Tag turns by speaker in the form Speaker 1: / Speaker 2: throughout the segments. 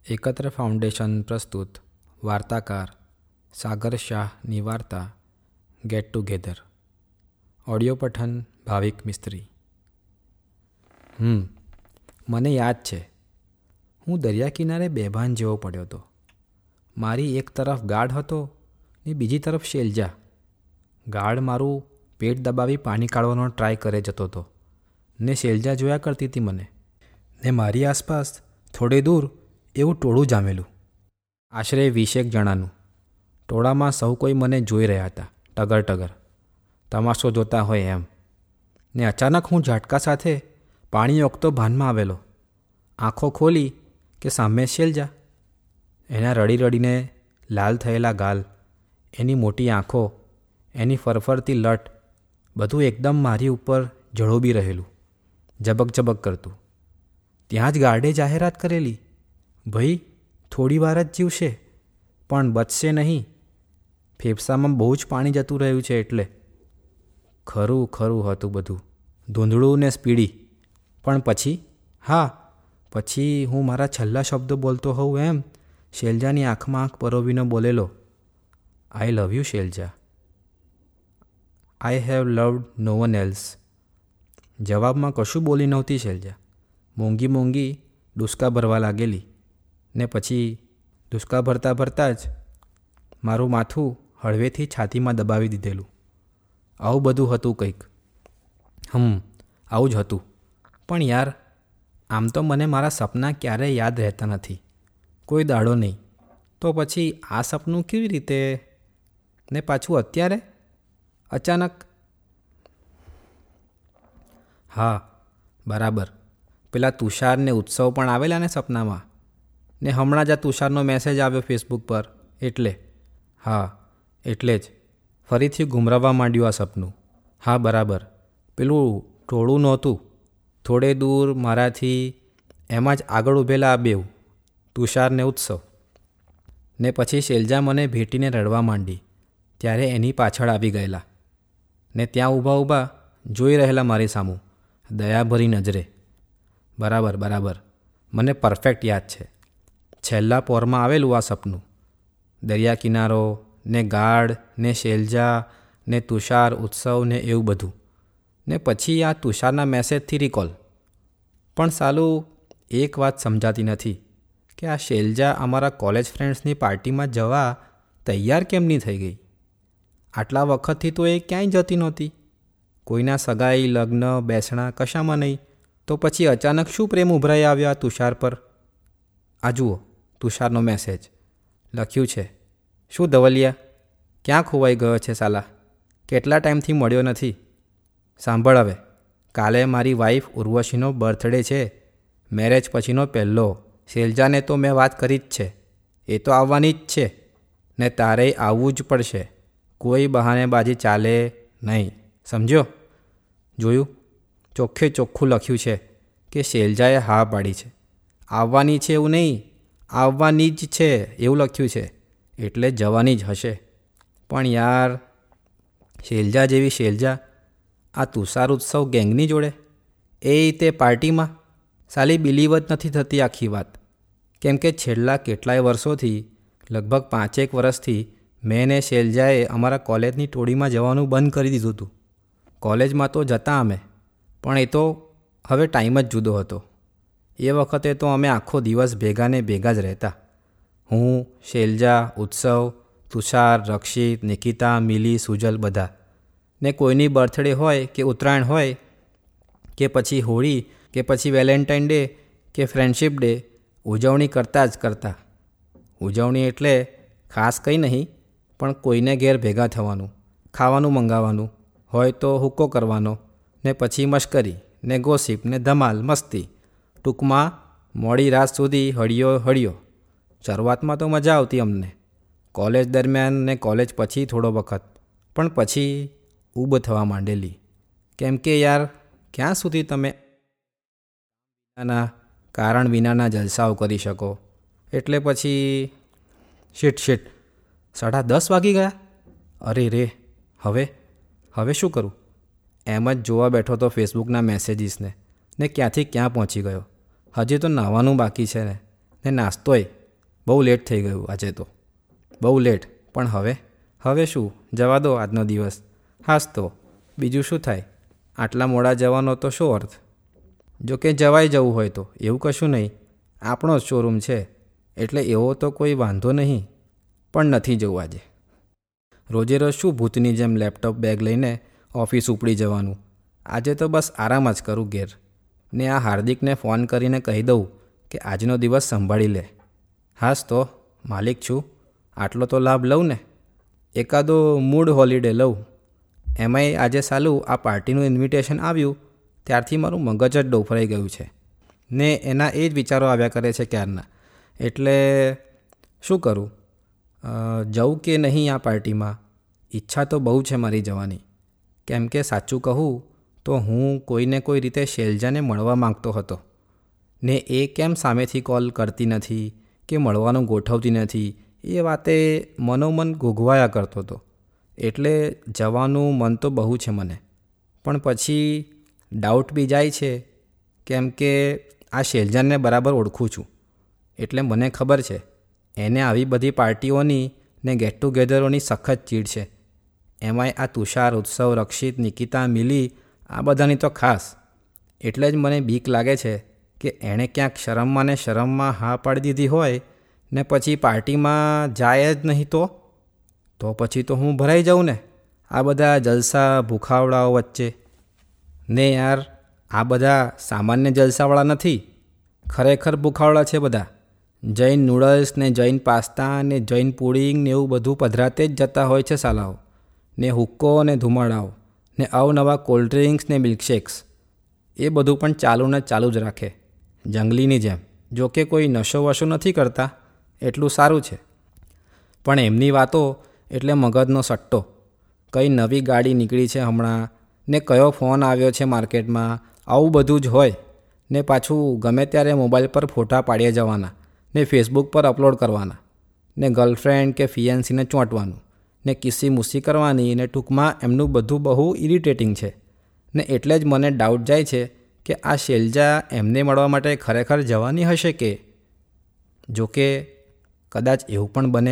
Speaker 1: એકત્ર ફાઉન્ડેશન પ્રસ્તુત વાર્તાકાર સાગર શાહની વાર્તા ગેટ ટુગેધર. ઓડિયો પઠન ભાવિક મિસ્ત્રી. મને યાદ છે, હું દરિયા કિનારે બેભાન જેવો પડ્યો હતો. મારી એક તરફ ગાર્ડ હતો ને બીજી તરફ શેલજા. ગાર્ડ મારું પેટ દબાવી પાણી કાઢવાનો ટ્રાય કરે જતો હતો ને શેલજા જોયા કરતી હતી મને. ને મારી આસપાસ થોડે દૂર એવું ટોળું જામેલું, આશરે 20 જણાનું. ટોળામાં સૌ કોઈ મને જોઈ રહ્યા હતા, ટગર ટગર, તમાશો જોતા હોય એમ. ને અચાનક હું ઝાટકા સાથે પાણી ઓગતો ભાનમાં આવેલો. આંખો ખોલી કે સામે શેલજા. એના રડી રડીને લાલ થયેલા ગાલ, એની મોટી આંખો, એની ફરફરતી લટ, બધું એકદમ મારી ઉપર ઝળોબી રહેલું, ઝબક ઝબક કરતું. ત્યાં જ ગાર્ડે જાહેરાત કરેલી, ભાઈ થોડી વાર જ જીવશે પણ બચશે નહીં, ફેફસામાં બહુ જ પાણી જતું રહ્યું છે એટલે. ખરું ખરું હતું બધું, ધૂંધળું ને સ્પીડી. પણ પછી હું મારા છેલ્લા શબ્દો બોલતો હોઉં એમ શેલજાની આંખમાં આંખ પરોવીને બોલેલો, I love you Shailja. I have loved no one else. જવાબમાં કશું બોલી નહોતી શેલજા. મોંઘી મોંઘી ડૂસકા ભરવા લાગેલી ને પછી ડૂસકા ભરતા ભરતા જ મારું માથું હળવેથી છાતીમાં દબાવી દીધેલું. આવું બધું હતું કંઈક. આવું જ હતું. પણ યાર, આમ તો મને મારા સપના ક્યારેય યાદ રહેતા નથી, કોઈ દાડો નહીં. તો પછી આ સપનું કેવી રીતે? ને પાછું અત્યારે અચાનક? હા, બરાબર, પેલા તુષાર ને ઉત્સવ પણ આવેલા ને સપનામાં. ને હમણાં જ આ તુષારનો મેસેજ આવ્યો ફેસબુક પર એટલે. હા, એટલે જ ફરીથી ગુમરાવવા માંડ્યું આ સપનું. હા બરાબર, પેલું ટોળું નહોતું થોડે દૂર મારાથી, એમાં જ આગળ ઊભેલા આ બેઉ, તુષાર ને ઉત્સવ. ને પછી શેલજા મને ભેટીને રડવા માંડી ત્યારે એની પાછળ આવી ગયેલા ને ત્યાં ઊભા જોઈ રહેલા મારી સામું દયાભરી નજરે. બરાબર, મને પરફેક્ટ યાદ છે. છેલ્લા પોરમાં આવેલું આ સપનું. દરિયા કિનારો ને ગાર્ડ ને શેલજા ને તુષાર ઉત્સવ ને એવું બધું. ને પછી આ તુષારના મેસેજથી રિકોલ. પણ સાલું એક વાત સમજાતી નથી કે આ શેલજા અમારા કોલેજ ફ્રેન્ડ્સની પાર્ટીમાં જવા તૈયાર કેમ નહીં થઈ ગઈ? આટલા વખતથી તો એ ક્યાંય જતી નહોતી, કોઈના સગાઈ લગ્ન બેસણા કશામાં નહીં. તો પછી અચાનક શું પ્રેમ ઉભરાઈ આવ્યો આ તુષાર પર? આ જુઓ તુષારનો મેસેજ લખ્યું છે. શું ધવલિયા, ક્યાં ખોવાઈ ગયો છે સાલા? કેટલા ટાઈમથી મળ્યો નથી. સાંભળ હવે, કાલે મારી વાઈફ ઉર્વશીનો બર્થડે છે, મેરેજ પછીનો પહેલો. શેલજાને તો મેં વાત કરી જ છે, એ તો આવવાની જ છે ને તારેય આવવું જ પડશે. કોઈ બહાનેબાજી ચાલે નહીં, સમજ્યો? જોયું, ચોખ્ખે ચોખ્ખું લખ્યું છે કે શેલજાએ હા પાડી છે. આવવાની છે એવું નહીં, આવવાની જ છે એવું લખ્યું છે, એટલે જવાની જ હશે. પણ યાર, શેલજા જેવી શેલજા આ તુષાર ઉત્સવ ગેંગની જોડે, એ તે પાર્ટીમાં. સાલી બિલીવ જ નથી થતી આખી વાત. કેમ કે છેલ્લા કેટલાય વર્ષોથી, લગભગ 5 વર્ષથી મેં ને શેલજાએ અમારા કોલેજની ટોળીમાં જવાનું બંધ કરી દીધું હતું. કોલેજમાં તો જતા અમે, પણ એ તો હવે ટાઈમ જ જુદો હતો. એ વખતે તો અમે આખો દિવસ ભેગા ને ભેગા જ રહેતા. હું, શેલજા, ઉત્સવ, તુષાર, રક્ષિત, નિકિતા, મિલી, સુજલ બધા. ને કોઈની બર્થડે હોય કે ઉત્તરાયણ હોય કે પછી હોળી કે પછી વેલેન્ટાઇન ડે કે ફ્રેન્ડશિપ ડે, ઉજવણી કરતા. ઉજવણી એટલે ખાસ કંઈ નહીં, પણ કોઈને ઘેર ભેગા થવાનું, ખાવાનું મંગાવવાનું હોય તો હુક્કો કરવાનો, ને પછી મશ્કરી ને ગોસિપ ને ધમાલ મસ્તી. ટૂંકમાં મોડી રાત સુધી હળિયો. શરૂઆતમાં તો મજા આવતી અમને, કોલેજ દરમિયાન ને કોલેજ પછી થોડો વખત. પણ પછી ઊબ થવા માંડેલી. કેમ કે યાર, ક્યાં સુધી તમે કારણ વિનાના જલસાઓ કરી શકો? એટલે પછી શીટ 10:30 વાગી ગયા. અરે રે, હવે શું કરું? એમ જ જોવા બેઠો તો ફેસબુકના મેસેજીસને, ને ક્યાંથી ક્યાં પહોંચી ગયો. હજી તો નાહવાનું બાકી છે ને નાસ્તોય બહુ લેટ થઈ ગયું આજે તો, બહુ લેટ. પણ હવે શું, જવા દો આજનો દિવસ. હાસ તો બીજું શું થાય, આટલા મોડા જવાનો તો શું અર્થ? જો કે જવાઈ જવું હોય તો એવું કશું નહીં, આપણો જ શોરૂમ છે એટલે એવો તો કોઈ વાંધો નહીં. પણ નથી જવું આજે. રોજે રોજ શું ભૂતની જેમ લેપટોપ બેગ લઈને ઓફિસ ઉપડી જવાનું. આજે તો બસ આરામ જ કરું ઘેર, ને આ હાર્દિકને ફોન કરીને કહી દઉં કે આજનો દિવસ સંભાળી લે. હાસ તો માલિક છું, આટલો તો લાભ લઉં ને. એકાદો મૂડ હોલિડે લઉં. એમાંય આજે સાલું આ પાર્ટીનું ઇન્વિટેશન આવ્યું ત્યારથી મારું મગજ જ ડોફરાઈ ગયું છે ને એના એ જ વિચારો આવ્યા કરે છે ક્યારના. એટલે શું કરું, જવું કે નહીં આ પાર્ટીમાં? ઈચ્છા તો બહુ છે મારી જવાની. કેમ કે સાચું કહું તો હું કોઈને કોઈ રીતે શૈલજાને મળવા માંગતો હતો ને એ કેમ સામેથી કોલ કરતી નથી કે મળવાનું ગોઠવતી નથી એ વાતે મનોમન ઘૂઘવાયા કરતો હતો. એટલે જવાનું મન તો બહુ છે મને, પણ પછી ડાઉટ બી જાય છે. કેમ કે આ શૈલજાને બરાબર ઓળખું છું એટલે મને ખબર છે એને આવી બધી પાર્ટીઓની ને ગેટ ટુગેધરોની સખત ચીડ છે. એમાંય આ તુષાર, ઉત્સવ, રક્ષિત, નિકિતા, મિલી આ બધાની તો ખાસ. એટલે જ મને બીક લાગે છે કે એણે ક્યાંક શરમમાં હા પાડી દીધી હોય ને પછી પાર્ટીમાં જાય જ નહીં તો પછી તો હું ભરાઈ જાઉં ને આ બધા જલસા ભૂખાવડાઓ વચ્ચે. ને યાર, આ બધા સામાન્ય જલસાવાળા નથી, ખરેખર ભૂખાવડા છે બધા. જૈન નૂડલ્સ ને જૈન પાસ્તા ને જૈન પુડિંગ ને એવું બધું પધરાતે જ જતા હોય છે સાલાઓ. ને હુક્કો ને ધુમાડાઓ ને અવનવા કોલ્ડ ડ્રિંક્સ ને મિલ્કશેક્સ એ બધું પણ ચાલુ જ રાખે જંગલીની જેમ. જો કે કોઈ નશો વશો નથી કરતા એટલું સારું છે, પણ એમની વાતો એટલે મગજનો સટ્ટો. કઈ નવી ગાડી નીકળી છે હમણાં ને કયો ફોન આવ્યો છે માર્કેટમાં, આવું બધું જ હોય. ને પાછું ગમે ત્યારે મોબાઈલ પર ફોટા પાડીએ જવાના ને ફેસબુક પર અપલોડ કરવાના ને ગર્લફ્રેન્ડ કે ફિયાન્સીને ચોંટવાનું ને કિસ્સી મુસ્સી કરવાની ને ટૂંકમાં એમનું બધું બહુ ઇરિટેટિંગ છે. ને એટલે જ મને ડાઉટ જાય છે કે આ શૈલજા એમને મળવા માટે ખરેખર જવાની હશે કે. જોકે કદાચ એવું પણ બને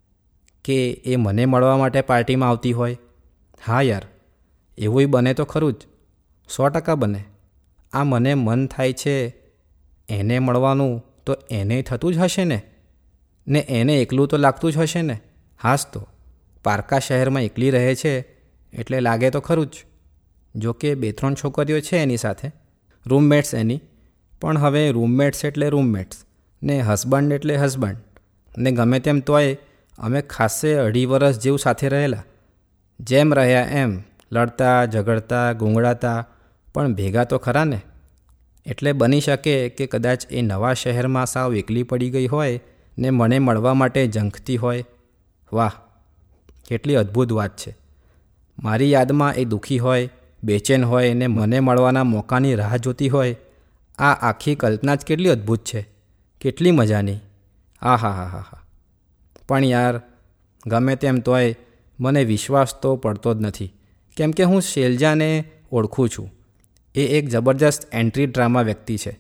Speaker 1: કે એ મને મળવા માટે પાર્ટીમાં આવતી હોય. હા યાર, એવુંય બને તો ખરું જ, 100% બને. આ મને મન થાય છે એને મળવાનું તો એને થતું જ હશે ને એને એકલું તો લાગતું જ હશે ને. હાસ તો પારકા શહેરમાં એકલી રહે છે એટલે લાગે તો ખરું જ. જોકે 2-3 છોકરીઓ છે એની સાથે, રૂમમેટ્સ એની. પણ હવે રૂમમેટ્સ એટલે રૂમમેટ્સ ને હસબન્ડ એટલે હસબન્ડ ને ગમે તેમ તોય અમે ખાસે 2.5 વર્ષ જેવું સાથે રહેલા. જેમ રહ્યા એમ લડતા ઝઘડતા ગુંગળાતા પણ ભેગા તો ખરા ને. એટલે બની શકે કે કદાચ એ નવા શહેરમાં સાવ એકલી પડી ગઈ હોય ને મને મળવા માટે ઝંખતી હોય. વાહ, કેટલી અદ્ભુત વાત છે. મારી યાદમાં એ દુઃખી હોય, બેચેન હોય ને મને મળવાના મોકાની રાહ જોતી હોય. આ આખી કલ્પના જ કેટલી અદ્ભુત છે, કેટલી મજાની. હા. પણ યાર, ગમે તેમ તોય મને વિશ્વાસ તો પડતો જ નથી. કેમ કે હું શૈલજાને ઓળખું છું. એ એક જબરજસ્ત એન્ટ્રી ડ્રામા વ્યક્તિ છે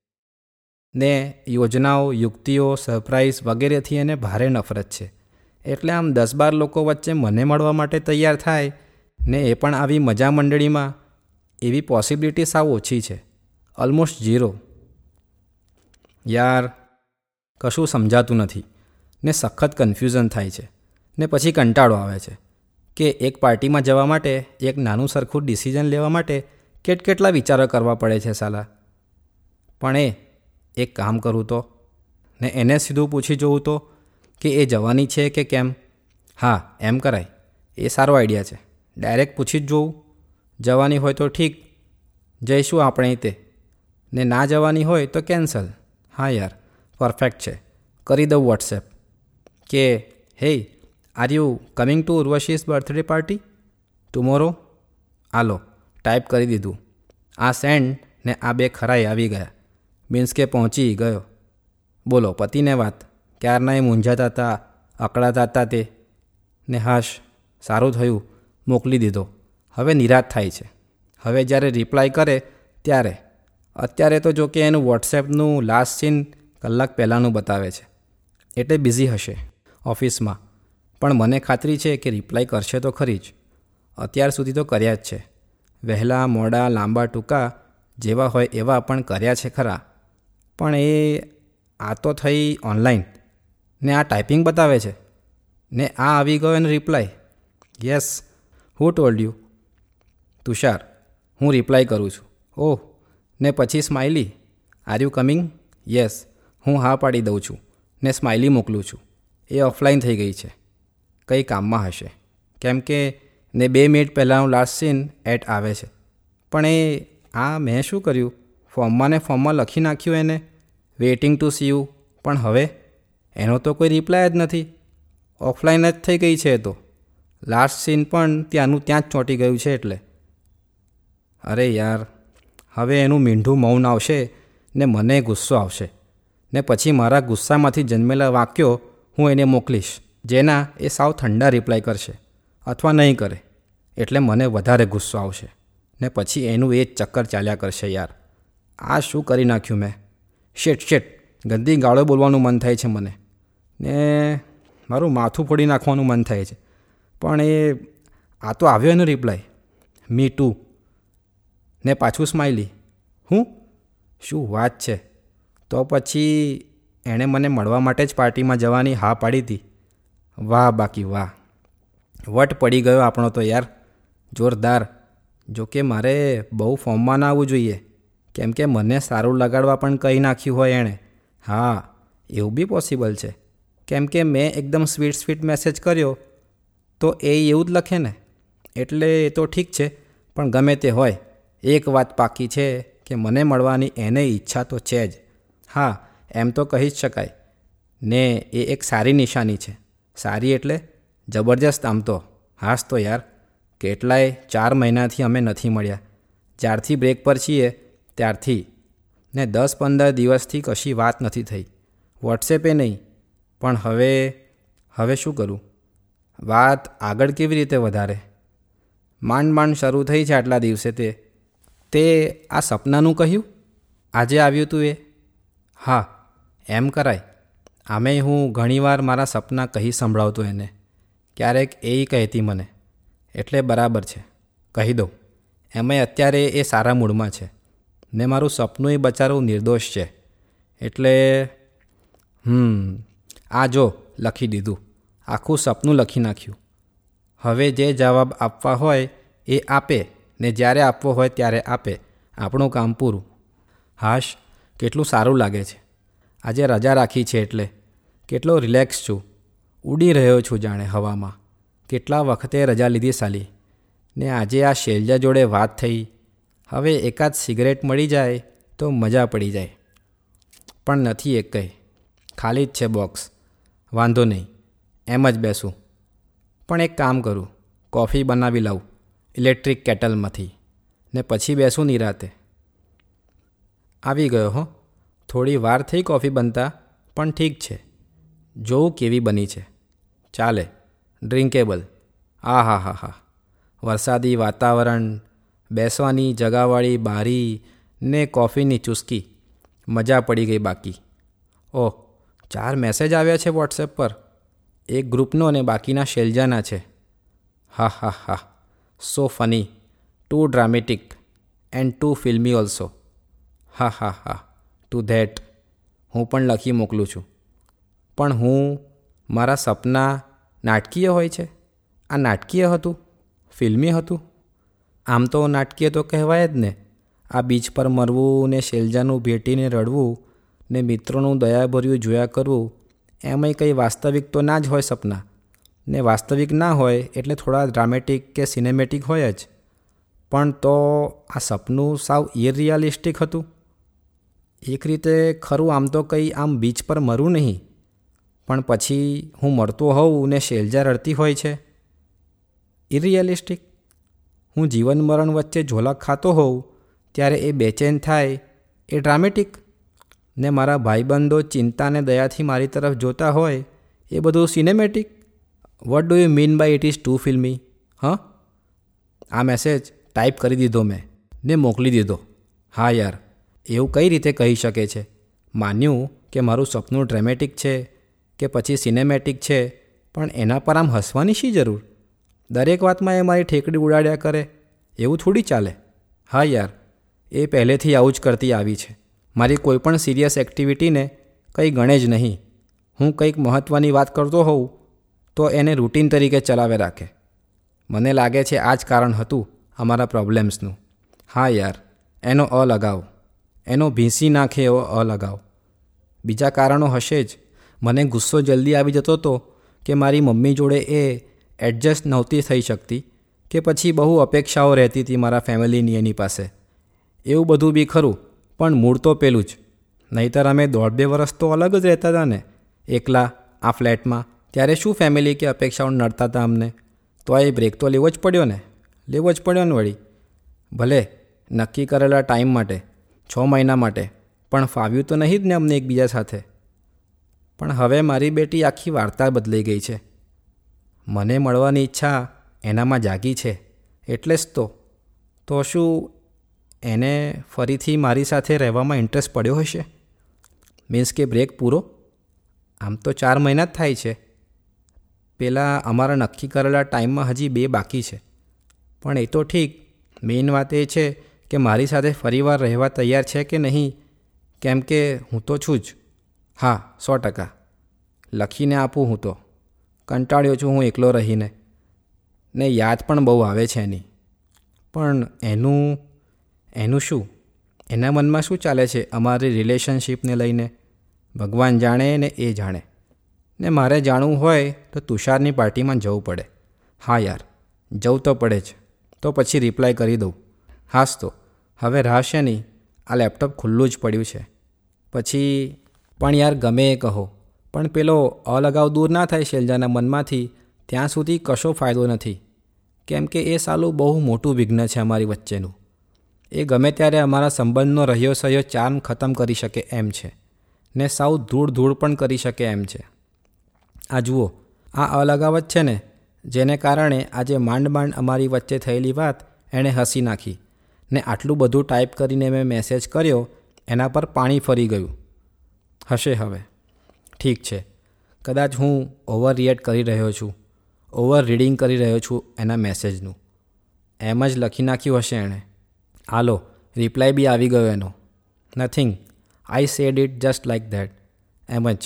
Speaker 1: ને યોજનાઓ, યુક્તિઓ, સરપ્રાઈઝ વગેરેથી એને ભારે નફરત છે. એટલે આમ 10-12 લોકો વચ્ચે મને મળવા માટે તૈયાર થાય ને એ પણ આવી મજા મંડળીમાં, એવી પોસિબિલિટી સાવ ઓછી છે, ઓલમોસ્ટ 0. યાર, કશું સમજાતું નથી ને સખત કન્ફ્યુઝન થાય છે ને પછી કંટાળો આવે છે કે એક પાર્ટીમાં જવા માટે એક નાનું સરખું ડિસિઝન લેવા માટે કેટલા વિચારો કરવા પડે છે સાલા. પણ એક કામ કરું તો ને એને સીધું પૂછી જોઉં તો કે એ જવાની છે કે કેમ. હા, એમ કરાય, એ સારો આઈડિયા છે. ડાયરેક્ટ પૂછી જ જોઉં. જવાની હોય તો ઠીક, જઈશું આપણે તે, ને ના જવાની હોય તો કેન્સલ. હા યાર, પરફેક્ટ છે. કરી દઉં વોટ્સએપ કે hey, are you coming to Urvashi's birthday party tomorrow? આલો, ટાઈપ કરી દીધું. આ સેન્ડ ને આ 2 ખરાઈ આવી ગયા. મીન્સ કે પહોંચી ગયો. બોલો, પતિને વાત. ક્યારના એ મૂંઝાતા હતા, અકળાતા હતા તે. ને હાશ, સારું થયું મોકલી દીધો. હવે નિરાશ થાય છે. હવે જ્યારે રિપ્લાય કરે ત્યારે. અત્યારે તો જો કે એનું વોટ્સએપનું લાસ્ટ સીન કલાક પહેલાંનું બતાવે છે. એટલે બિઝી હશે ઓફિસમાં, પણ મને ખાતરી છે કે રિપ્લાય કરશે તો ખરી જ. અત્યાર સુધી તો કર્યા જ છે. વહેલા મોડા લાંબા ટૂંકા જેવા હોય એવા પણ કર્યા છે ખરા. પણ આ તો થઈ ઓનલાઈન, ને આ ટાઈપિંગ બતાવે છે, ને આ આવી ગયો એનો reply. Yes, who told you? Tushar, હું રિપ્લાય કરું છું. ઓહ, ને પછી smiley, are you coming? Yes, હું હા પાડી દઉં છું ને સ્માઇલી મોકલું છું. એ ઓફલાઈન થઈ ગઈ છે, કંઈ કામમાં હશે. કેમ કે ને 2 મિનિટ પહેલાંનું લાસ્ટ સીન એટ આવે છે. પણ આ મેં શું કર્યું? ફોર્મમાં લખી નાખ્યું એને વેઇટિંગ ટુ સી યુ, પણ હવે એનો તો કોઈ રિપ્લાય જ નથી. ઓફલાઈન જ થઈ ગઈ છે. તો લાસ્ટ સીન પણ ત્યાંનું ત્યાં જ ચોંટી ગયું છે. એટલે અરે યાર, હવે એનું મીંઢું મૌન આવશે ને મને ગુસ્સો આવશે, ને પછી મારા ગુસ્સામાંથી જન્મેલા વાક્યો હું એને મોકલીશ, જેના એ સાવ ઠંડા રિપ્લાય કરશે અથવા નહીં કરે. એટલે મને વધારે ગુસ્સો આવશે, ને પછી એનું એ જ ચક્કર ચાલ્યા કરશે. યાર, આ શું કરી નાખ્યું મેં? શેટ, ગંદી ગાળો બોલવાનું મન થાય છે મને, ને મારું માથું ફોડી નાખવાનું મન થાય છે. પણ આ તો આવ્યો એનો રિપ્લાય, મી ટુ, ને પાછું સ્માઇલી. શું વાત છે! તો પછી એણે મને મળવા માટે જ પાર્ટીમાં જવાની હા પાડી હતી. વાહ બાકી વાહ, વટ પડી ગયો આપણો તો યાર, જોરદાર. જોકે મારે બહુ ફોર્મમાં ના આવવું જોઈએ, કેમ કે મને સારું લગાડવા પણ કહી નાખ્યું હોય એણે. હા, એવું બી પોસિબલ છે, કેમ કે મેં એકદમ સ્વીટ મેસેજ કર્યો તો એ એવું જ લખે ને. એટલે એ તો ઠીક છે, પણ ગમે તે હોય, એક વાત પાકી છે કે મને મળવાની એને ઈચ્છા તો છે જ. હા, એમ તો કહી જ શકાય ને. એ એક સારી નિશાની છે. સારી એટલે જબરજસ્ત આમ તો. હાસ તો યાર, કેટલાય 4 મહિનાથી અમે નથી મળ્યા. જ્યારથી બ્રેક પર છીએ ત્યારથી, ને 10-15 દિવસથી કશી વાત નથી થઈ. વોટ્સએપે નહીં. પણ હવે શું કરું? વાત આગળ કેવી રીતે વધારે? માંડ શરૂ થઈ છે આટલા દિવસે. તે આ સપનાનું કહ્યું આજે આવ્યું તું એ? હા, એમ કરાય. આમેય હું ઘણીવાર મારા સપના કહી સંભળાવતો એને. ક્યારેક એ કહેતી મને, એટલે બરાબર છે, કહી દઉં. એમાંય અત્યારે એ સારા મૂડમાં છે, ને મારું સપનું એ બચારું નિર્દોષ છે. એટલે આ જો લખી દીધું, આખું સપનું લખી નાખ્યું. હવે જે જવાબ આપવા હોય એ આપે, ને જ્યારે આપવો હોય ત્યારે આપે. આપણું કામ પૂરું. હાશ, કેટલું સારું લાગે છે. આજે રજા રાખી છે એટલે કેટલો રિલેક્સ છું. ઉડી રહ્યો છું જાણે હવામાં. કેટલા વખતે રજા લીધી સાલી, ને આજે આ શૈલજા જોડે વાત થઈ. હવે એકાદ સિગરેટ મળી જાય તો મજા પડી જાય. પણ નથી એક કંઈ, ખાલી જ છે બોક્સ. વાંધો નહીં, એમ જ બેસું. પણ એક કામ કરું, કોફી બનાવી લઉં ઇલેક્ટ્રિક કેટલમાંથી, ને પછી બેસું નિરાતે. આવી ગયો હો. થોડી વાર થઈ કોફી બનતા, પણ ઠીક છે. જોઉં કેવી બની છે. ચાલે, ડ્રિંકેબલ. હા, વરસાદી વાતાવરણ, બેસવાની જગાવાળી બારી ને કોફીની ચુસ્કી, મજા પડી ગઈ બાકી. ઓહ, 4 મેસેજ આવ્યા છે વોટ્સએપ પર. એક ગ્રુપનો અને બાકીના શૈલજાના છે. હા, so funny, too dramatic and too filmy also. હા, ટુ ધેટ. હું પણ લખી મોકલું છું. પણ મારા સપના નાટકીય હોય છે. આ નાટકીય હતું? ફિલ્મી હતું? આમ તો નાટકીય તો કહેવાય જ ને. આ બીચ પર મરવું ને શૈલજાનું ભેટીને રડવું ને મિત્રોનું દયાભર્યું જોયા કરવું, એમાંય કંઈ વાસ્તવિક તો ના જ હોય સપના. ને વાસ્તવિક ના હોય એટલે થોડા ડ્રામેટિક કે સિનેમેટિક હોય જ. પણ તો આ સપનું સાવ ઇરિયાલિસ્ટિક હતું. એક રીતે ખરું, આમ તો કંઈ આમ બીચ પર મરું નહીં, પણ પછી હું મરતો હોઉં ને શૈલજા રડતી હોય છે. ઇરિયાલિસ્ટિક. હું જીવન મરણ વચ્ચે ઝોલા ખાતો હોઉં ત્યારે એ બેચેન થાય, એ ડ્રામેટિક. ને મારા ભાઈબંધો ચિંતાને દયાથી મારી તરફ જોતા હોય, એ બધું cinematic. What do you mean by it is too filmy? આ મેસેજ ટાઈપ કરી દીધો મેં ને મોકલી દીધો. હા યાર, એવું કઈ રીતે કહી શકે છે? માન્યું કે મારું સપનું ડ્રામેટિક છે કે પછી સિનેમેટિક છે, પણ એના પર આમ હસવાની શી જરૂર? દરેક વાતમાં એ મારી ઠેકડી ઉડાડ્યા કરે, એવું થોડી ચાલે. હા યાર, એ પહેલેથી આવું જ કરતી આવી છે. મારી કોઈ પણ સિરિયસ એક્ટિવિટીને કંઈ ગણે જ નહીં. હું કંઈક મહત્ત્વની વાત કરતો હોઉં તો એને રૂટીન તરીકે ચલાવે રાખે. મને લાગે છે આ જ કારણ હતું અમારા પ્રોબ્લેમ્સનું. હા યાર, એનો અલગાવ, એનો ભીંસી નાખે એવો અલગાવ. બીજા કારણો હશે જ. મને ગુસ્સો જલ્દી આવી જતો હતો કે મારી મમ્મી જોડે એ એડજસ્ટ નહોતી થઈ શકતી, કે પછી બહુ અપેક્ષાઓ રહેતી હતી મારા ફેમિલીની એની પાસે. એવું બધું બી ખરું, પણ મૂળ તો પેલું જ. નહીંતર અમે 1.5-2 વર્ષ તો અલગ જ રહેતા હતા ને, એકલા આ ફ્લેટમાં. ત્યારે શું ફેમિલી કે અપેક્ષાઓ નડતા હતા અમને? તો આ બ્રેક તો લેવો જ પડ્યો ને વળી. ભલે નક્કી કરેલા ટાઈમ માટે, 6 મહિના માટે, પણ ફાવ્યું તો નહીં જ ને અમને એકબીજા સાથે. પણ હવે મારી બેટી આખી વાર્તા બદલાઈ ગઈ છે. મને મળવાની ઈચ્છા એનામાં જાગી છે, એટલે જ તો શું એને ફરીથી મારી સાથે રહેવામાં ઇન્ટરેસ્ટ પડ્યો હશે? મીન્સ કે બ્રેક પૂરો? આમ તો 4 મહિના જ થાય છે. પેલા અમારા નક્કી કરેલા ટાઈમમાં હજી 2 બાકી છે. પણ એ તો ઠીક, મેઇન વાત એ છે કે મારી સાથે ફરીવાર રહેવા તૈયાર છે કે નહીં, કેમ કે હું તો છું જ. હા, 100%. લખીને આપું હું તો. કંટાળ્યો છું હું એકલો રહીને, ને યાદ પણ બહુ આવે છે એની. પણ એનું શું? એના મનમાં શું ચાલે છે અમારી રિલેશનશીપને લઈને? ભગવાન જાણે ને એ જાણે. ને મારે જાણવું હોય તો તુષારની પાર્ટીમાં જવું પડે. હા યાર, જવું તો પડે જ. તો પછી રિપ્લાય કરી દઉં. હાસ તો હવે રહેશે નહીં, આ લેપટોપ ખુલ્લું જ પડ્યું છે. પછી પણ યાર ગમે એ કહો, પણ પેલો અલગાવ દૂર ના થાય શૈલજાના મનમાંથી ત્યાં સુધી કશો ફાયદો નથી. કેમ કે એ સાલું બહુ મોટું વિઘ્ન છે અમારી વચ્ચેનું. એ ગમે ત્યારે અમારા સંબંધનો રહ્યો સહયો ચાર્મ ખતમ કરી શકે એમ છે, ને સાવ ધૂળ પણ કરી શકે એમ છે. આ જુઓ, આ અલગાવ જ છે ને જેને કારણે આજે માંડ અમારી વચ્ચે થયેલી વાત એણે હસી નાખી, ને આટલું બધું ટાઈપ કરીને મેં મેસેજ કર્યો એના પર પાણી ફરી ગયું હશે. હવે ઠીક છે, કદાચ હું ઓવર રિએક્ટ કરી રહ્યો છું, ઓવર રીડિંગ કરી રહ્યો છું એના મેસેજનું. એમ જ લખી નાખ્યું હશે એણે. હાલો, રિપ્લાય બી આવી ગયો એનો. Nothing, I said it just like that. એમ જ.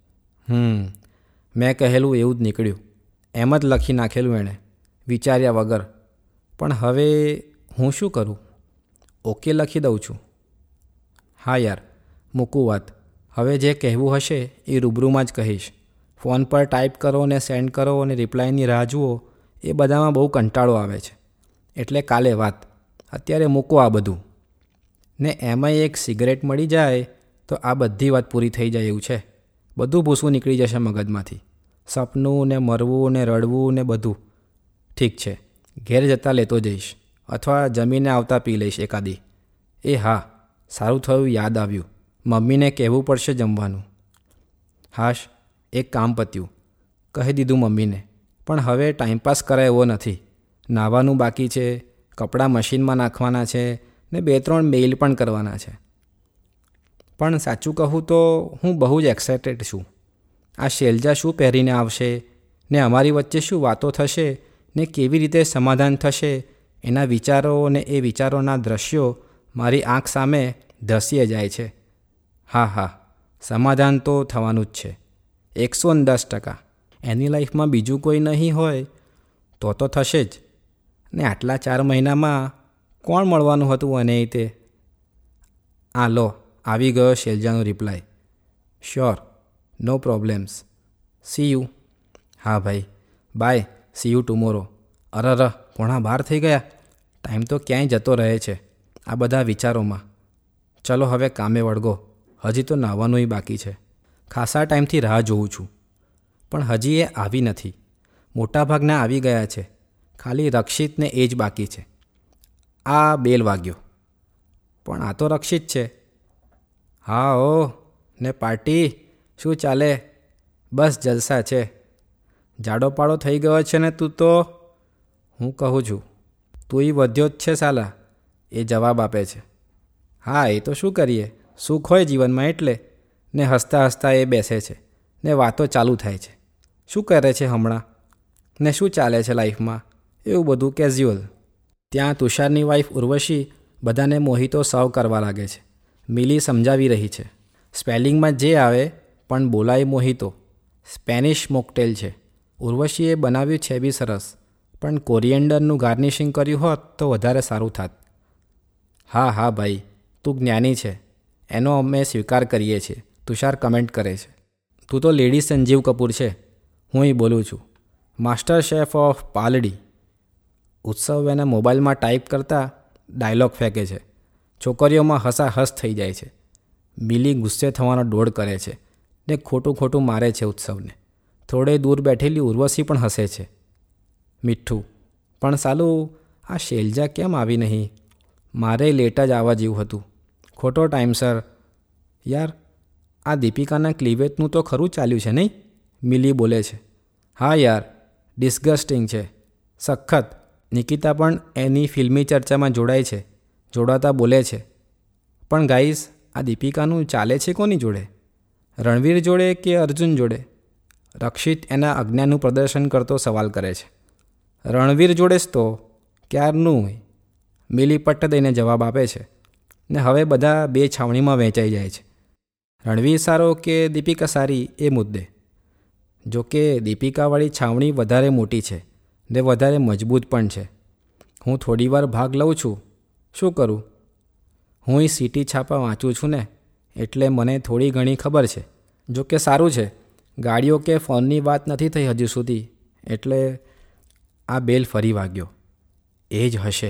Speaker 1: મેં કહેલું એવું જ નીકળ્યું. એમ જ લખી નાખેલું એણે, વિચાર્યા વગર. પણ હવે હું શું કરું? ઓકે લખી દઉં છું. હા યાર, મૂકું વાત. હવે જે કહેવું હશે એ રૂબરૂમાં જ કહીશ. ફોન પર ટાઈપ કરો ને સેન્ડ કરો અને રિપ્લાયની રાહ જુઓ, એ બધામાં બહુ કંટાળો આવે છે. એટલે કાલે વાત. અત્યારે મૂકો આ બધું. ને એમાંય એક સિગરેટ મળી જાય તો આ બધી વાત પૂરી થઈ જાય એવું છે. બધું ભૂસું નીકળી જશે મગજમાંથી. સપનું ને મરવું ને રડવું ને બધું. ઠીક છે, ઘેર જતાં લેતો જઈશ, અથવા જમીને આવતા પી લઈશ એકાદી. એ હા, સારું થયું યાદ આવ્યું, મમ્મીને કહેવું પડશે જમવાનું. હાશ, એક કામ પત્યું. કહી દીધું મમ્મીને. પણ હવે ટાઈમપાસ કરાય એવો નથી. નાહવાનું બાકી છે, કપડાં મશીનમાં નાખવાના છે, ને 2-3 મેઇલ પણ કરવાના છે. પણ સાચું કહું તો હું બહુ જ એક્સાઇટેડ છું. આ શૈલજા શું પહેરીને આવશે, ને અમારી વચ્ચે શું વાતો થશે, ને કેવી રીતે સમાધાન થશે, એના વિચારો ને એ વિચારોના દ્રશ્યો મારી આંખ સામે ધસીએ જાય છે. હા, સમાધાન તો થવાનું જ છે, 110%. એની લાઈફમાં બીજું કોઈ નહીં હોય તો થશે જ. ને આટલા 4 મહિનામાં કોણ મળવાનું હતું અને તે? આ લો, આવી ગયો શૈલજાનો reply. Sure, no problems, see you. હા ભાઈ, બાય, સી યુ ટુમોરો. અરર, 11:15 થઈ ગયા. ટાઈમ તો ક્યાંય જતો રહે છે આ બધા વિચારોમાં. ચલો હવે કામે વળગો. હજી તો નાહવાનુંય બાકી છે. ખાસા ટાઈમથી રાહ જોઉં છું, પણ હજી એ આવી નથી. મોટાભાગના આવી ગયા છે, ખાલી રક્ષિતને એ જ બાકી છે. આ બેલ વાગ્યો, પણ આ તો રક્ષિત છે. હા ઓ, ને પાર્ટી શું ચાલે? બસ જલસા છે. જાડો પાડો થઈ ગયો છે ને તું તો. હું કહું છું, તુંય વધ્યો જ છે સાલા, એ જવાબ આપે છે. હા, એ તો શું કરીએ, સુખ હોય જીવનમાં એટલે. ને હસતા હસતા એ બેસે છે, ને વાતો ચાલુ થાય છે. શું કરે છે હમણાં ને શું ચાલે છે લાઈફમાં, એવું બધું કેઝ્યુઅલ. ત્યાં તુષારની વાઈફ ઉર્વશી બધાને મોહિતો સર્વ કરવા લાગે છે. મિલી સમજાવી રહી છે, સ્પેલિંગમાં જે આવે પણ બોલાય મોહિતો. સ્પેનિશ મોકટેલ છે. ઉર્વશીએ બનાવ્યું છે બી સરસ, પણ કોરિએન્ડરનું ગાર્નિશિંગ કર્યું હોત તો વધારે સારું થાત. હા હા ભાઈ, તું જ્ઞાની છે એનો અમે સ્વીકાર કરીએ છીએ, તુષાર કમેન્ટ કરે છે. તું તો લેડી સંજીવ કપૂર છે. હું બોલું છું, માસ્ટર શેફ ઓફ પાલડી. ઉત્સવ એના મોબાઈલમાં ટાઈપ કરતા ડાયલોગ ફેંકે છે. છોકરીઓમાં હસાહસ થઈ જાય છે. મિલી ગુસ્સે થવાનો દોડ કરે છે ને ખોટું ખોટું મારે છે ઉત્સવને. થોડે દૂર બેઠેલી ઉર્વશી પણ હસે છે. મીઠું, પણ સાલું આ શૈલજા કેમ આવી નહીં? મારે લેટ જ આવવા જેવું હતું. ખોટો ટાઈમસર. યાર, આ દીપિકાના ક્લીવેજનું તો ખરું ચાલ્યું છે નહીં? મિલી બોલે છે. હા યાર, ડિસ્ગસ્ટિંગ છે સખત. નિકિતા પણ એની ફિલ્મી ચર્ચામાં જોડાય છે. જોડાતા બોલે છે, પણ ગાઈસ, આ દીપિકાનું ચાલે છે કોની જોડે? રણવીર જોડે કે અર્જુન જોડે? રક્ષિત એના અજ્ઞાનનું પ્રદર્શન કરતો સવાલ કરે છે. રણવીર જોડે જ તો ક્યારનું. મિલી પટ્ટ દઈને જવાબ આપે છે ને હવે બધા બે છાવણીમાં વહેંચાઈ જાય છે. રણવીર સારો કે દીપિકા સારી એ મુદ્દે. જોકે દીપિકાવાળી છાવણી વધારે મોટી છે ને વધારે મજબૂત પણ છે. હું થોડીવાર ભાગ લઉં છું. શું કરું? હું સિટી છાપા વાંચું છું ને, એટલે મને થોડી ઘણી ખબર છે. જોકે સારું છે, ગાડીઓ કે ફોનની વાત નથી થઈ હજુ સુધી, એટલે આ બેલ ફરી વાગ્યો. એ જ હશે.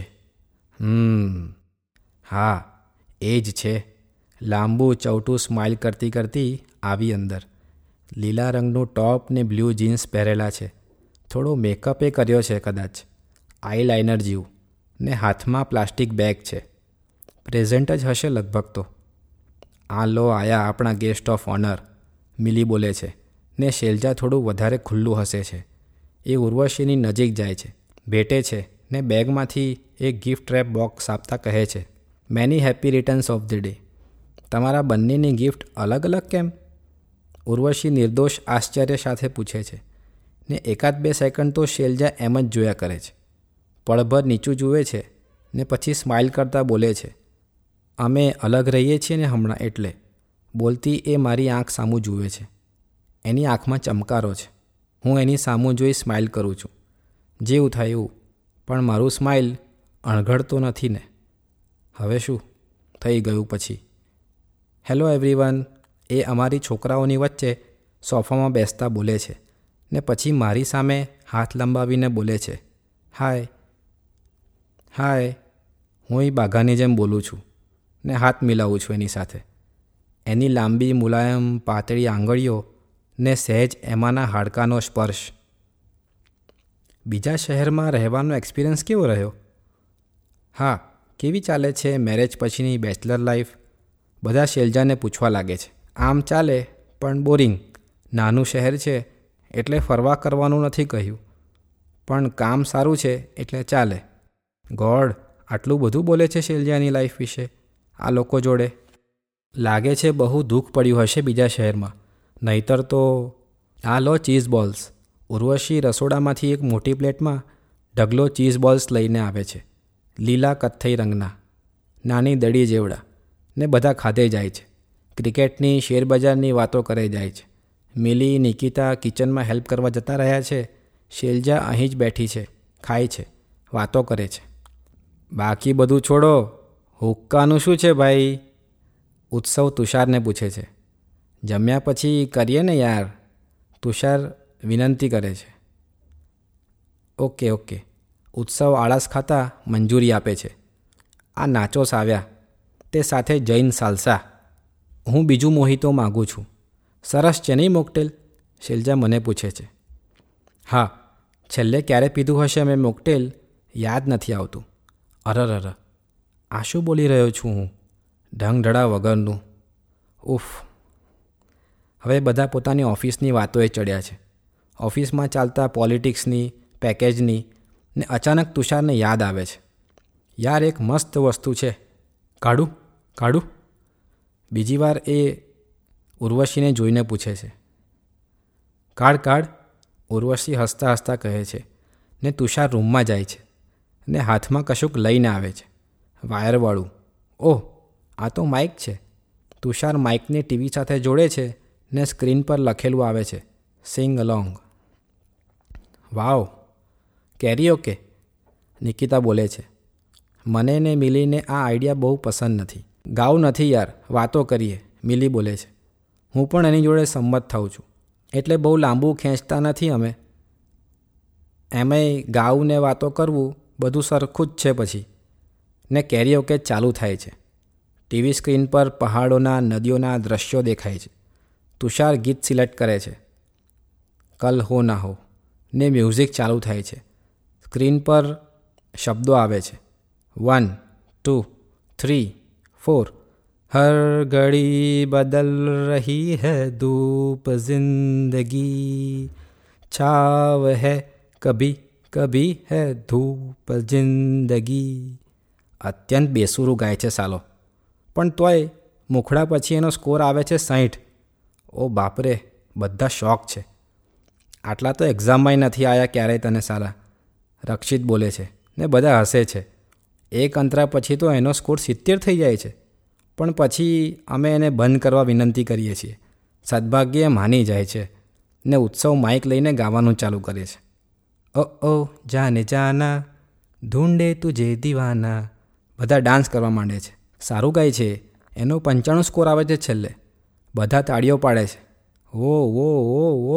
Speaker 1: હા, એ જ છે. લાંબુ ચૌટું સ્માઇલ કરતી કરતી આવી અંદર. લીલા રંગનું ટોપ ને બ્લુ જીન્સ પહેરેલા છે. થોડો મેકઅપ એ કર્યો છે કદાચ, આઈલાઇનર જેવું, ને હાથમાં પ્લાસ્ટિક બેગ છે. પ્રેઝન્ટ જ હશે લગભગ તો. આ લો આયા આપણા ગેસ્ટ ઓફ ઓનર, મિલી બોલે છે ને શૈલજા થોડું વધારે ખુલ્લું હસે છે. એ ઉર્વશીની નજીક જાય છે, ભેટે છે ને બેગમાંથી એક ગિફ્ટ રેપ બોક્સ આપતા કહે છે, many happy returns of the day. તમારા બંનેની ગિફ્ટ અલગ અલગ કેમ? ઉર્વશી નિર્દોષ આશ્ચર્ય સાથે પૂછે છે ને એકાદ બે સેકન્ડ તો શૈલજા એમ જ જોયા કરે છે. પળભર નીચું જુએ છે ને પછી સ્માઇલ કરતાં બોલે છે, અમે અલગ રહીએ છીએ ને હમણાં એટલે. બોલતી એ મારી આંખ સામું જુએ છે. એની આંખમાં ચમકારો છે. હું એની સામું જોઈ સ્માઇલ કરું છું. જેવું થાય એવું. પણ મારું સ્માઇલ અણઘડતો નથી ને. હવે શું થઈ ગયું પછી? હેલો એવરીવન, એ અમારી છોકરાઓની વચ્ચે સોફામાં બેસતા બોલે છે ને પછી મારી સામે હાથ લંબાવીને બોલે છે, હાય. હાય. હું બાઘાની જેમ બોલું છું ને હાથ મિલાવું છું એની સાથે. એની લાંબી મુલાયમ પાતળી આંગળીઓ ને સહેજ એમાંના હાડકાનો સ્પર્શ. બીજા શહેરમાં રહેવાનો એક્સપિરિયન્સ કેવો રહ્યો? હા, કેવી ચાલે છે મેરેજ પછીની બેચલર લાઈફ? બધા શૈલજાને પૂછવા લાગે છે. આમ ચાલે, પણ બોરિંગ. નાનું શહેર છે એટલે ફરવા કરવાનું નથી કહ્યું, પણ કામ સારું છે એટલે ચાલે. ગોડ, આટલું બધું બોલે છે શૈલજાની લાઈફ વિશે આ લોકો જોડે. લાગે છે બહુ દુઃખ પડ્યું હશે બીજા શહેરમાં, નહીતર તો. આ લો ચીઝ બોલ્સ. ઉર્વશી રસોડામાંથી એક મોટી પ્લેટમાં ઢગલો ચીઝ બોલ્સ લઈને આવે છે. લીલા કથ્થઈ રંગના, નાની દડી જેવડા, ને બધા ખાધે જાય છે. ક્રિકેટની શેરબજારની વાતો કરે જાય છે. મિલી, નિકિતા કિચનમાં હેલ્પ કરવા જતા રહ્યા છે. શૈલજા અહીં જ બેઠી છે, ખાય છે, વાતો કરે છે. બાકી બધું છોડો, હુક્કાનું શું છે ભાઈ? ઉત્સવ તુષારને પૂછે છે. જમ્યા પછી કરીએ ને યાર, તુષાર વિનંતી કરે છે. Okay okay. ઉત્સવ આળસ ખાતા મંજૂરી આપે છે. આ નાચોસ આવ્યા, તે સાથે જૈન સાલસા. હું બીજું મોહિતો માગું છું. સરસ છે નહીં મોકટેલ? શૈલજા મને પૂછે છે. હા, છેલ્લે ક્યારે પીધું હશે મેં મોકટેલ યાદ નથી આવતું. અરર, આ શું બોલી રહ્યો છું હું? ઢંગઢળા વગરનું. ઉફ. હવે બધા પોતાની ઓફિસની વાતોએ ચડ્યા છે. ઓફિસમાં ચાલતા પોલિટિક્સની, પેકેજની, ને અચાનક તુષારને યાદ આવે છે. યાર, એક મસ્ત વસ્તુ છે. કાઢું? કાઢું? બીજી વાર એ ઉર્વશીને જોઈને પૂછે છે. કાઢ કાઢ, ઉર્વશી હસતા હસતા કહે છે ને તુષાર રૂમમાં જાય છે ને હાથમાં કશુંક લઈને આવે છે, વાયરવાળું. ઓહ, આ તો માઇક છે. તુષાર માઇકને ટીવી સાથે જોડે છે ને સ્ક્રીન પર લખેલું આવે છે, sing along. Wow, karaoke, Nikita બોલે છે. મને ને મિલીને આ આઈડિયા બહુ પસંદ નથી. ગાવ નથી યાર, વાતો કરીએ, મિલી બોલે છે. હું પણ એની જોડે સંમત થાઉં છું. એટલે બહુ લાંબુ ખેંચતા નથી અમે. એમાંય ગાવું ને વાતો કરવું બધું સરખું જ છે પછી. ને કેરીઓકે ચાલુ થાય છે. ટીવી સ્ક્રીન પર પહાડોના, નદીઓના દ્રશ્યો દેખાય છે. તુષાર ગીત સિલેક્ટ કરે છે, કલ હો ના હો, ને મ્યુઝિક ચાલુ થાય છે. સ્ક્રીન પર શબ્દો આવે છે, 1 2 3 4. હર ઘડી બદલ રહી હૈ ધૂપ જિંદગી, છાવ હૈ કભી કભી હૈ ધૂપ જિંદગી. અત્યંત બેસુરું ગાય છે સાલો, પણ તોય મુખડા પછી એનો સ્કોર આવે છે 60. ઓ બાપરે, બધા શોખ છે. આટલા તો એક્ઝામમાંય નથી આવ્યા ક્યારેય તને સાલા, રક્ષિત બોલે છે ને બધા હસે છે. એક અંતરા પછી તો એનો સ્કોર 70 થઈ જાય છે. પણ પછી અમે એને બંધ કરવા વિનંતી કરીએ છીએ. સદભાગ્યે માની જાય છે ને ઉત્સવ માઇક લઈને ગાવાનું ચાલુ કરે છે. ઓ જાને જાના ઢૂંઢે તુજે દીવાના. બધા ડાન્સ કરવા માંડે છે. સારું ગાય છે. એનો 95 સ્કોર આવે છે છેલ્લે. બધા તાળીઓ પાડે છે. ઓ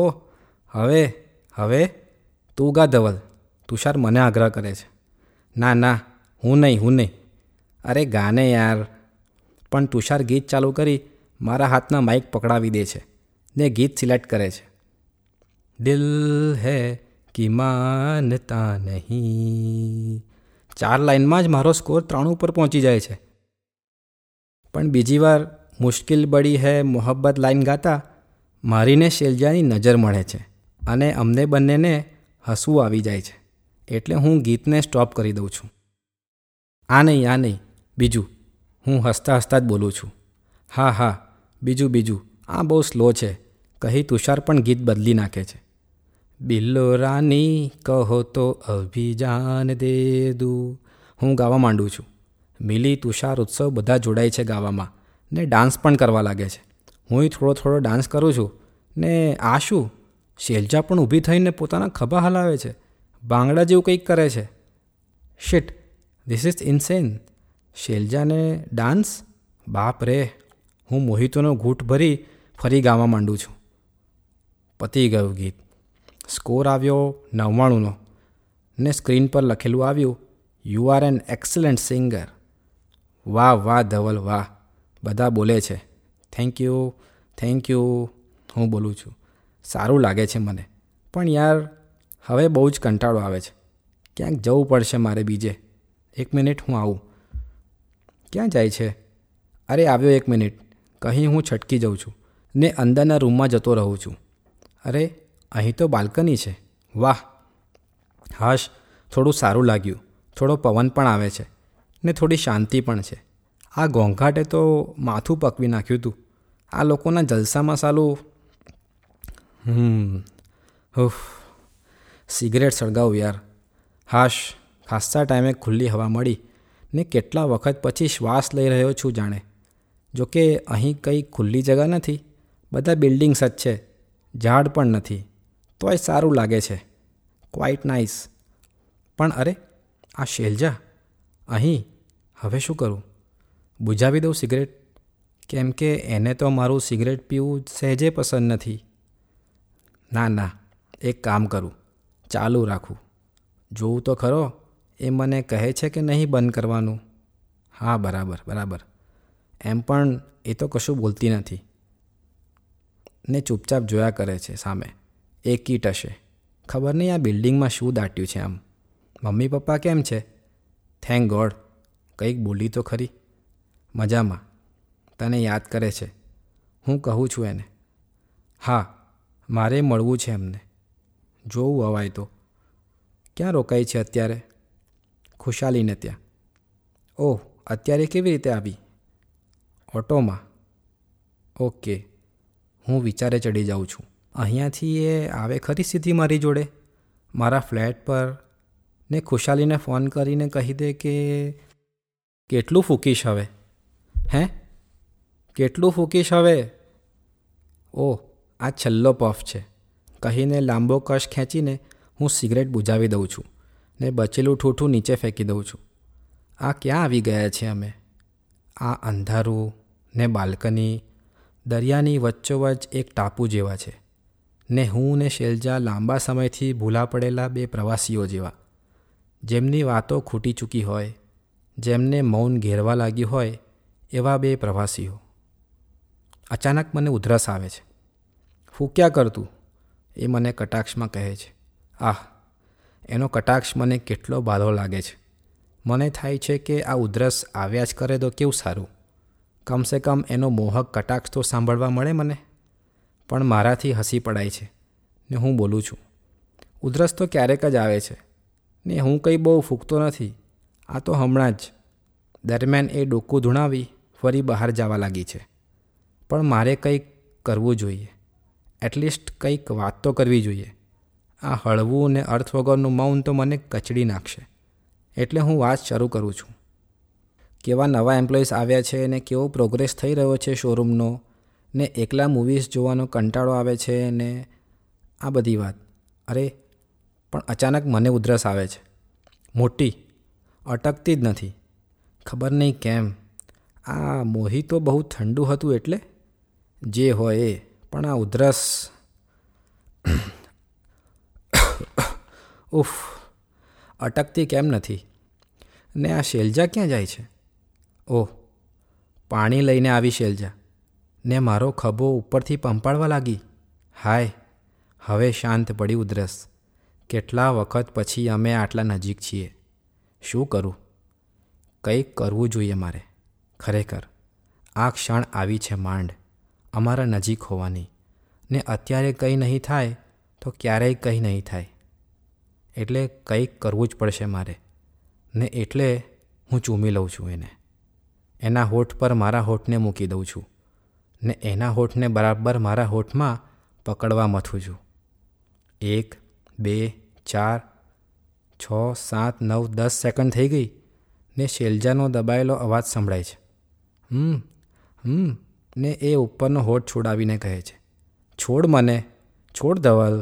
Speaker 1: હવે તું ગા ધવલ, તુષાર મને આગ્રહ કરે છે. ના, હું નહીં. અરે ગાને યાર. પણ તુષાર ગીત ચાલુ કરી મારા હાથના માઇક પકડાવી દે છે ને ગીત સિલેક્ટ કરે છે, દિલ હૈ કે માનતા નહીં. 4 લાઇનમાં જ મારો સ્કોર 93 ઉપર પહોંચી જાય છે. પણ બીજી વાર મુશ્કિલ બડી હૈ મોહબ્બત લાઈન ગાતા મારીને શૈલજાની નજર મળે છે અને અમને બંનેને હસવું આવી જાય છે. એટલે હું ગીતને સ્ટોપ કરી દઉં છું. આ નહીં, બીજું. હું હસતા હસતા જ બોલું છું. હા, બીજું, આ બહુ સ્લો છે, કહી તુષાર પણ ગીત બદલી નાખે છે. બિલ્લો રાની કહો તો અભી જાન દે દૂં. હું ગાવા માંડું છું. મિલી, તુષાર, ઉત્સવ બધા જોડાય છે ગાવામાં ને ડાન્સ પણ કરવા લાગે છે. હું થોડો ડાન્સ કરું છું ને આ શું, શૈલજા પણ ઊભી થઈને પોતાના ખભા હલાવે છે, ભાંગડા જેવું કંઈક કરે છે. Shit, this is insane. શૈલજાને ડાન્સ? બાપ રે. હું મોહિતોનો ઘૂંટ ભરી ફરી ગાવા માંડું છું. પતી ગયું ગીત. સ્કોર આવ્યો 99નો ને સ્ક્રીન પર લખેલું આવ્યું, you are an excellent singer. વાહ ધવલ વાહ. બધા બોલે છે, થેન્ક યુ. હું બોલું છું, સારું લાગે છે મને. પણ યાર હવે બહુ જ કંટાળો આવે છે. ક્યાંક જવું પડશે મારે બીજે. 1 મિનિટ, હું આવું. ક્યાં જાય છે? અરે આવ્યો 1 મિનિટ, કહી હું છટકી જાઉં છું ને અંદરના રૂમમાં જતો રહું છું. અરે અહીં તો બાલ્કની છે. વાહ. હાશ, થોડું સારું લાગ્યું. થોડો પવન પણ આવે છે ને થોડી શાંતિ પણ છે. આ ઘોંઘાટે તો માથું પકવી નાખ્યું હતું. આ લોકોના જલસામાં સાલું. સિગરેટ સળગાવું યાર. હાશ, ખાસ્સા ટાઈમે ખુલ્લી હવા મળી ને કેટલા વખત પછી શ્વાસ લઈ રહ્યો છું જાણે. જોકે અહીં કંઈ ખુલ્લી જગા નથી, બધા બિલ્ડિંગ્સ જ છે, ઝાડ પણ નથી. તોય સારું લાગે છે, ક્વાઇટ નાઇસ. પણ અરે, આ શૈલજા અહીં. હવે શું કરું? બુઝાવી દઉં સિગરેટ? કેમ કે એને તો મારું સિગરેટ પીવું સહેજે પસંદ નથી. ના, એક કામ કરું, ચાલુ રાખું. જોવું તો ખરો એ મને કહે છે કે નહીં બંધ કરવાનું. હા, બરાબર. એમ પણ એ તો કશું બોલતી નથી ને ચૂપચાપ જોયા કરે છે સામે. એ કીટ હશે. ખબર નહીં આ બિલ્ડિંગમાં શું દાટ્યું છે આમ. મમ્મી પપ્પા કેમ છે? Thank God. કંઈક બોલી તો ખરી. મજામાં. તને યાદ કરે છે. હું કહું છું એને. હા, મારે મળવું છે એમને. જોવું હવાય તો. ક્યાં રોકાઈ છે અત્યારે? ખુશાલીને ત્યાં. ઓહ, અત્યારે કેવી રીતે આવી? ઓટોમાં. ઓકે, હું વિચારે ચડી જાઉં છું. અહીંયાથી એ આવે ખરી સીધી મારી જોડે મારા ફ્લેટ પર ને ખુશાલીને ફોન કરીને કહી દે કે કેટલું ફૂકીશ હવે, હે કેટલું ફૂકીશ હવે, ઓહ આ છેલ્લો પફ છે કહીને લાંબો કશ ખેંચીને હું સિગરેટ બુઝાવી દઉં છું ને બચેલું ઠૂઠું નીચે ફેંકી દઉં છું. આ ક્યાં આવી ગયા છે અમે? આ અંધારું ને બાલ્કની દરિયાની વચ્ચોવચ્ચ એક ટાપુ જેવા છે ને હું ને શૈલજા લાંબા સમયથી ભૂલા પડેલા બે પ્રવાસીઓ જેવા, જેમની વાતો ખૂટી ચૂકી હોય, જેમને મૌન ઘેરવા લાગ્યું હોય એવા બે પ્રવાસીઓ. અચાનક મને ઉધરસ આવે છે. ફૂંક્યા કરતું એ મને કટાક્ષમાં કહે છે. આહ, એનો કટાક્ષ મને કેટલો બાધો લાગે છે. મને થાય છે કે આ ઉધરસ આવ્યા જ કરે તો કેવું સારું, કમસે કમ એનો મોહક કટાક્ષ તો સાંભળવા મળે મને. પણ મારાથી હસી પડાય છે ને હું બોલું છું, ઉધરસ તો ક્યારેક જ આવે છે ને હું કંઈ બહુ ફૂંકતો નથી, આ તો હમણાં જ. દરમિયાન એ ડોકું ધૂણાવી ફરી બહાર જવા લાગી છે. પણ મારે કંઈક કરવું જોઈએ, એટલીસ્ટ કંઈક વાત તો કરવી જોઈએ. આ હળવું ને અર્થ વગરનું મૌન તો મને કચડી નાખશે. એટલે હું વાત શરૂ કરું છું. કેવા નવા એમ્પ્લોઈઝ આવ્યા છે ને કેવો પ્રોગ્રેસ થઈ રહ્યો છે શોરૂમનો, ને એકલા મૂવીઝ જોવાનો કંટાળો આવે છે ને આ બધી વાત. અરે પણ અચાનક મને ઉધરસ આવે છે, મોટી, અટકતી જ નથી. ખબર નહીં કેમ. આ મોહિતો બહુ ઠંડુ હતું એટલે જે હોય એ, પણ આ ઉધરસ ઉફ, અટકતી કેમ નથી. ને આ શૈલજા ક્યાં જાય છે? ઓહ, પાણી લઈને આવી શૈલજા ને મારો ખભો ઉપરથી પંપાળવા લાગી. હાય, હવે શાંત પડી ઉધરસ. કેટલા વખત પછી અમે આટલા નજીક છીએ. શું કરું? કંઈક કરવું જોઈએ મારે. ખરેખર આ ક્ષણ આવી છે માંડ અમારા નજીક હોવાની, ને અત્યારે કંઈ નહીં થાય તો ક્યારેય કંઈ નહીં થાય. એટલે કંઈક કરવું જ પડશે મારે. ને એટલે હું ચૂમી લઉં છું એને. એના હોઠ પર મારા હોઠને મૂકી દઉં છું ને એના હોઠને બરાબર મારા હોઠમાં પકડવા મથું છું. 1 2 4 6 7 9 10 સેકન્ડ થઈ ગઈ ને શૈલજાનો દબાયેલો અવાજ સંભળાય છે. ને એ ઉપરનો હોઠ છોડાવીને કહે છે, છોડ મને, છોડ ધવલ.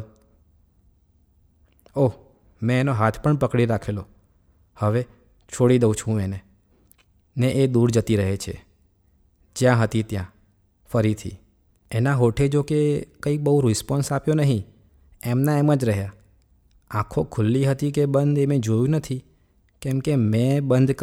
Speaker 1: ઓહ, મેં એનો હાથ પણ પકડી રાખેલો. હવે છોડી દઉં છું એને. ને એ દૂર જતી રહે છે, જ્યાં હતી ત્યાં. ફરીથી એના હોઠે જો કે કંઈ બહુ રિસ્પોન્સ આપ્યો નહીં, એમના એમ જ રહ્યા. આંખો ખુલ્લી હતી કે બંધ એ મેં જોયું નથી, કેમ કે મેં બંધ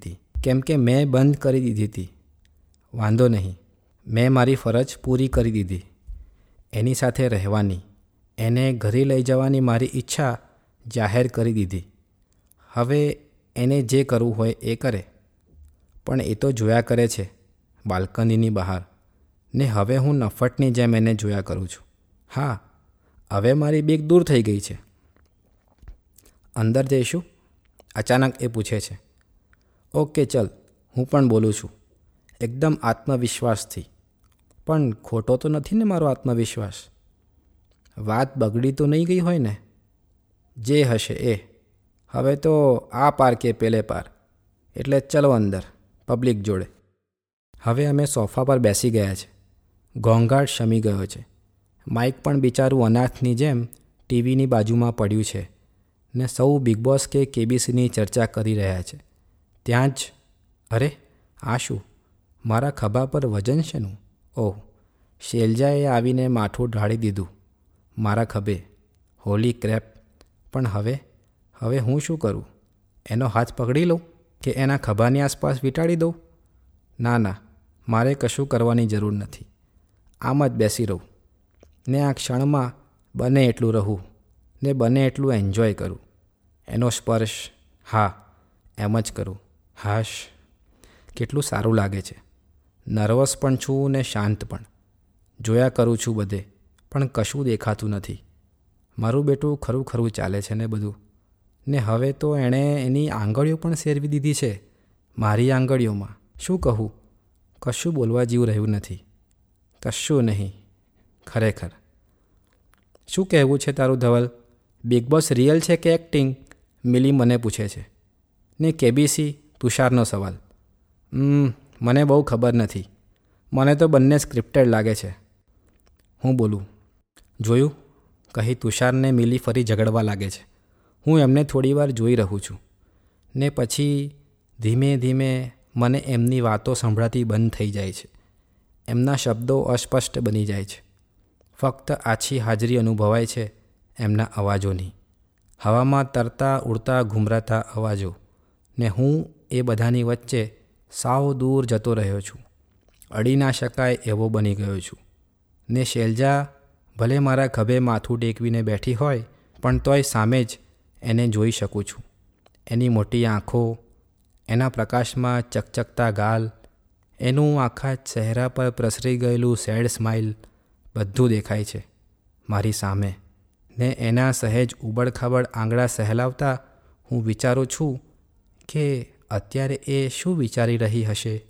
Speaker 1: કરી દીધી હતી. વાંધો નહીં, મેં મારી ફરજ પૂરી કરી દીધી. એની સાથે રહેવાની, એને ઘરે લઈ જવાની મારી ઈચ્છા જાહેર કરી દીધી. હવે એને જે કરવું હોય એ કરે. પણ એ તો જોયા કરે છે બાલ્કનીની બહાર, ને હવે હું નફ્ફટની જેમ એને જોયા કરું છું. હા, હવે મારી બીક દૂર થઈ ગઈ છે. અંદર જઈશું? અચાનક એ પૂછે છે. ઓકે ચલ, હું પણ બોલું છું એકદમ આત્મવિશ્વાસથી. પણ ખોટો તો નથી ને મારો આત્મવિશ્વાસ? વાત બગડી તો નહીં ગઈ હોય ને? જે હશે એ. હવે તો આ પાર કે પેલે પાર. એટલે ચલો અંદર, પબ્લિક જોડે. હવે અમે સોફા પર બેસી ગયા છે. ઘોંઘાટ શમી ગયો છે. માઇક પણ બિચારું અનાથની જેમ ટીવીની બાજુમાં પડ્યું છે ને સૌ બિગ બોસ કે કેબીસીની ચર્ચા કરી રહ્યા છે. ત્યાં જ અરે આ શું? મારા ખભા પર વજન શેનું? ઓહ, શૈલજાએ આવીને માથું ઢાળી દીધું મારા ખભે. Holy crap! પણ હવે હું શું કરું? એનો હાથ પકડી લઉં કે એના ખભાની આસપાસ વીંટાળી દઉં? ના, મારે કશું કરવાની જરૂર નથી. આમ જ બેસી રહું ને આ ક્ષણમાં બને એટલું રહું ને બને એટલું એન્જોય કરું. એનો સ્પર્શ, હા એમ જ કરું. હાશ, કેટલું સારું લાગે છે. નર્વસ પણ છું ને શાંત પણ. જોયા કરું છું બધે, પણ કશું દેખાતું નથી. મારું બેટું ખરું ચાલે છે ને બધું. ને હવે તો એણે એની આંગળીઓ પણ શેરવી દીધી છે મારી આંગળીઓમાં. શું કહું? કશું બોલવા જેવું રહ્યું નથી. કશું નહીં ખરેખર. શું કહેવું છે તારું ધવલ? બિગ બોસ રિયલ છે કે એક્ટિંગ? મિલી મને પૂછે છે. ને કેબીસી તુષારનો સવાલ. મને બહુ ખબર નથી. મને તો બંને સ્ક્રિપ્ટેડ લાગે છે. હું બોલું, જોયું? કહી તુષારને મિલી ફરી ઝઘડવા લાગે છે. હું એમને થોડીવાર જોઈ રહું છું ને પછી ધીમે ધીમે મને એમની વાતો સંભળાતી બંધ થઈ જાય છે. એમના શબ્દો અસ્પષ્ટ બની જાય છે. ફક્ત આછી હાજરી અનુભવાય છે એમના અવાજોની. હવામાં તરતા ઉડતા ઘૂમરાતા અવાજો. ને હું એ બધાની વચ્ચે સાવ દૂર જતો રહ્યો છું. અડી ના શકાય એવો બની ગયો છું. ને શૈલજા ભલે મારા ખભે માથું ટેકવીને બેઠી હોય પણ તોય સામે જ એને જોઈ શકું છું. એની મોટી આંખો, એના પ્રકાશમાં ચકચકતા ગાલ, એનું આખા ચહેરા પર પ્રસરી ગયેલું સેડ સ્માઇલ બધું દેખાય છે મારી સામે. ને એના સહેજ ઉબડખાબડ આંગળા સહેલાવતા હું વિચારું છું કે અત્યારે એ શું વિચારી રહી હશે.